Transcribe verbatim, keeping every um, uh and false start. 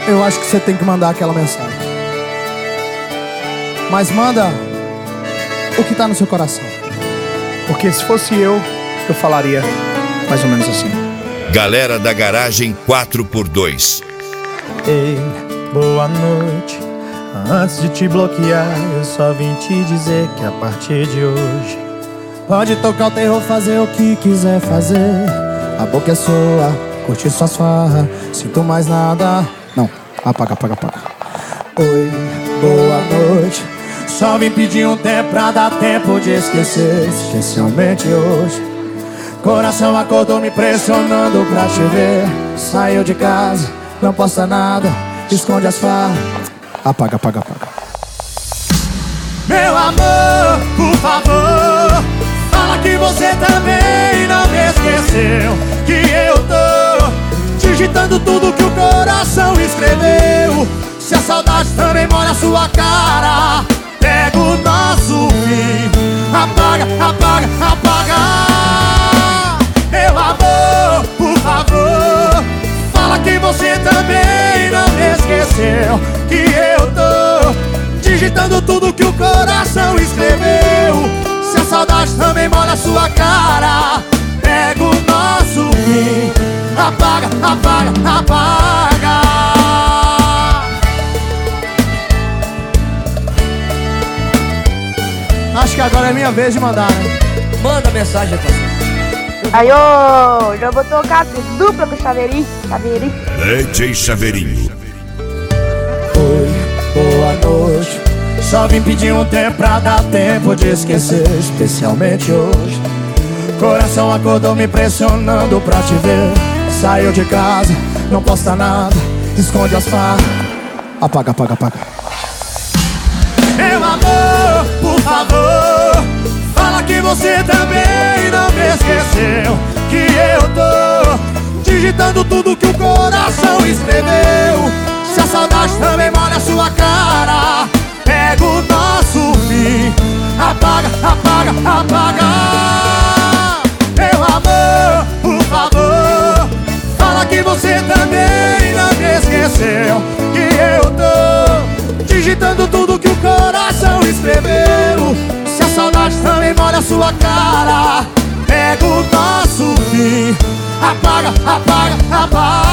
eu acho que você tem que mandar aquela mensagem. Mas manda o que tá no seu coração. Porque se fosse eu, eu falaria mais ou menos assim. Galera da Garagem quatro por dois. Ei, boa noite. Antes de te bloquear, eu só vim te dizer que a partir de hoje pode tocar o terror, fazer o que quiser fazer. A boca é sua, curte suas farras. Sinto mais nada. Não, apaga, apaga, apaga. Oi, boa noite. Só vim pedir um tempo pra dar tempo de esquecer, especialmente hoje. Coração acordou me pressionando pra te ver. Saiu de casa, não posta nada, esconde as farras. Apaga, apaga, apaga. Meu amor, por favor, fala que você também não me esqueceu. Que eu tô digitando tudo que o coração escreveu. Se a saudade também molha a sua cara, pega o nosso fim. Apaga, apaga, apaga. Meu amor, por favor, fala que você também não me esqueceu. Que eu tô digitando tudo que o coração escreveu. Se a saudade também molha a sua cara, pega o nosso fim. Apaga, apaga, apaga. Acho que agora é minha vez de mandar, né? Manda mensagem, parceiro. Aí, ô, já vou tocar dupla com o Chaveirinho. Chaveirinho. D J Chaveirinho. Oi, boa noite. Só vim pedir um tempo pra dar tempo de esquecer, especialmente hoje. Coração acordou me pressionando pra te ver. Saiu de casa, não posta nada, esconde as farras. Apaga, apaga, apaga. Meu amor, por favor, fala que você também não me esqueceu. Que eu tô digitando tudo que o coração escreveu. Se a saudade também molha a sua cara, pega o nosso fim. Apaga, apaga, apaga. Meu amor, por favor, fala que você também não me esqueceu. Que eu tô digitando tudo que o coração escreveu. Se a saudade também molha a sua cara, pega o nosso fim. Apaga, apaga, apaga.